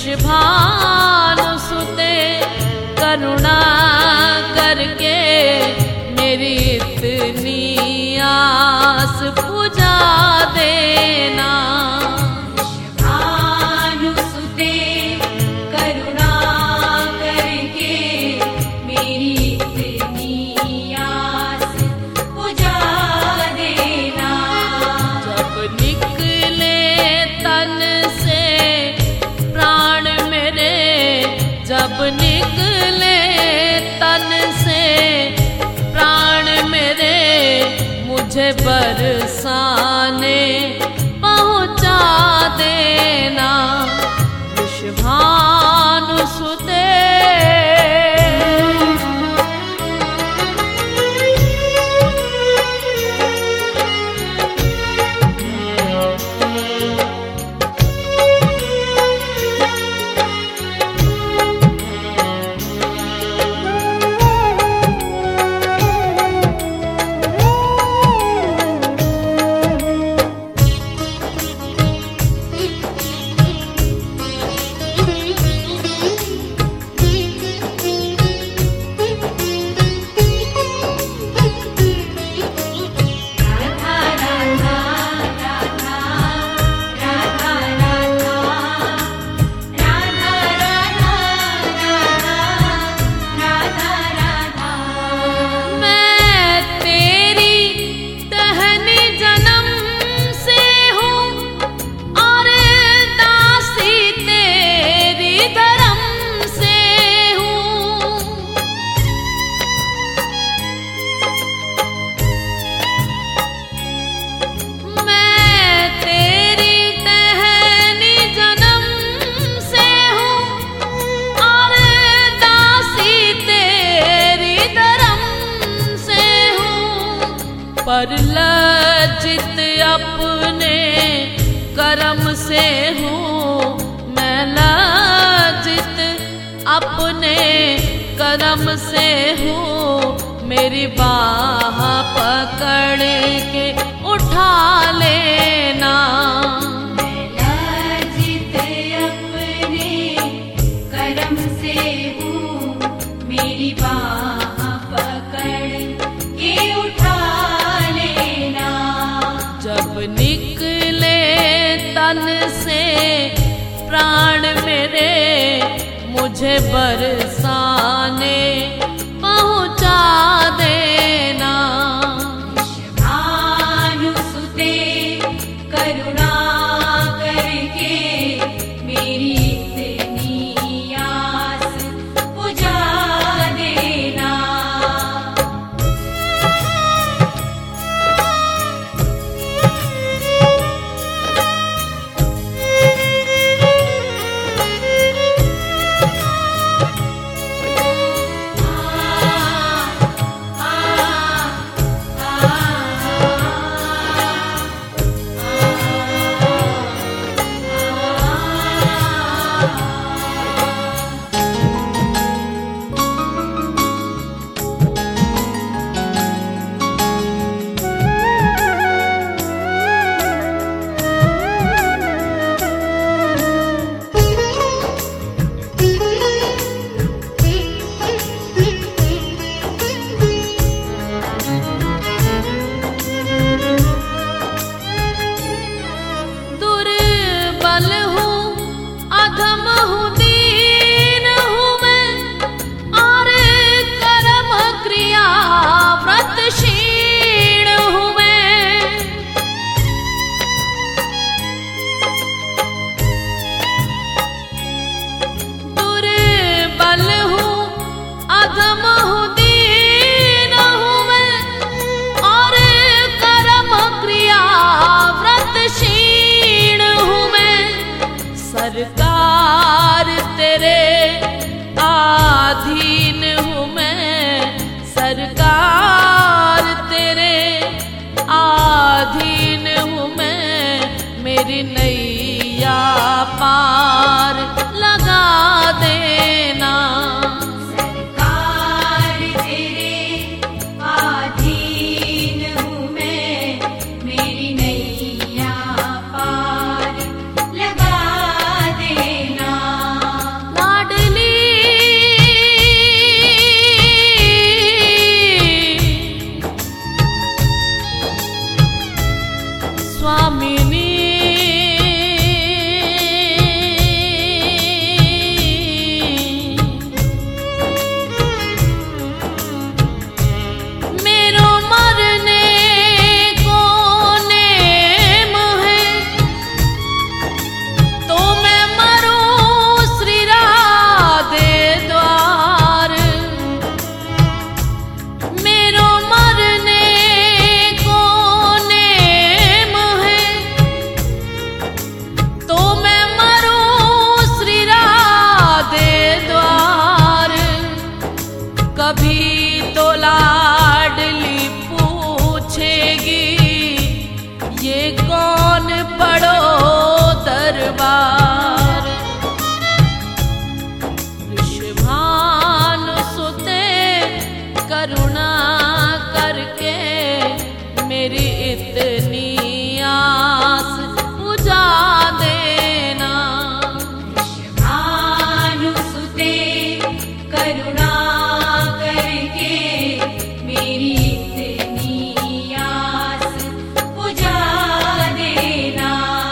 वृषभानुसुते करुणा करके मेरी इतनी आस बुझा देना। वृषभानुसुते करुणा करके मेरी इतनी आस बुझा देना। जब निकले तन से प्राण मेरे, जब निकले तन से प्राण मेरे, मुझे बरसाने पहुँचा देना। वृषभानुसुते पर लज्जित अपने कर्म से हूँ, मैं लज्जित अपने कर्म से हूँ। मेरी बाह पकड़ के उठा लेना। मैं लज्जित अपने कर्म से हूँ, मेरी बाह पकड़ के उठा लेना। जब निकले तन से प्राण मेरे, मुझे बरसाने पहुँचा देना। वृषभानुसुते करुणा करके मेरी इतनी आस बुझा देना। कभी तो लाडली पूछेगी ये कौन पड़ो दरबार। ऋषभानु सुते करुणा करके मेरी इतनी आस बुझा देना। ऋषभानु सुते करुणा करके मेरी इतनी आस बुझा देना।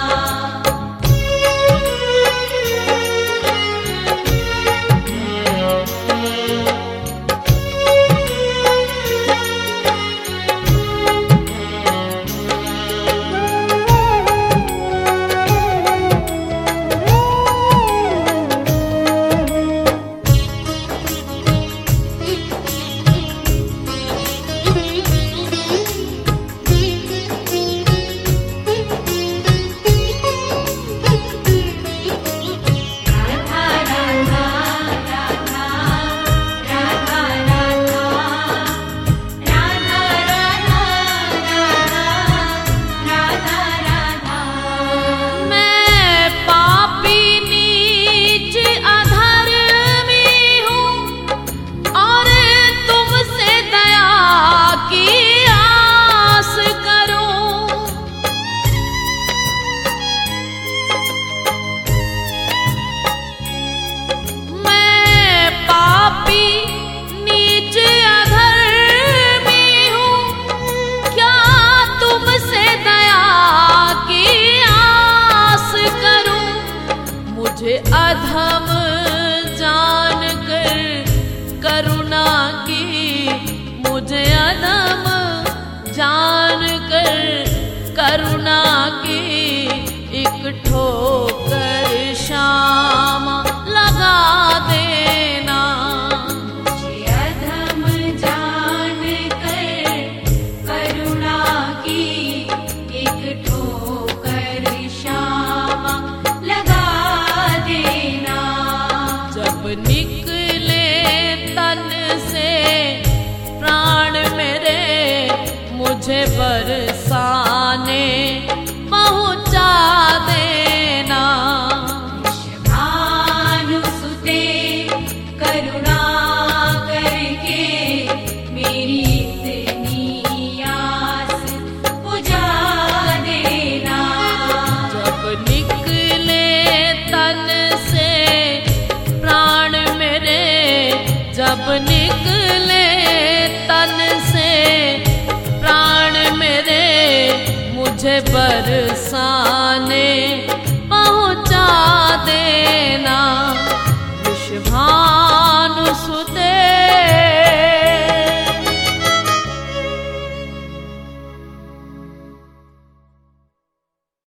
अधम जान कर करुणा की, मुझे अधम जान कर करुणा की, एक ठोकर शाम लगा देना। मुझे अधम जान कर करुणा की, एक ठोकर शाम लगा देना। जब निकले तन से प्राण मेरे, मुझे बरसाने पहुँचा देना। ऋषभानु सुते करुणा करके मेरी इतनी आस बुझा देना। जब निकले तन से प्राण मेरे, जब निकले तन से प्राण मेरे, मुझे बरसाने पहुँचा देना।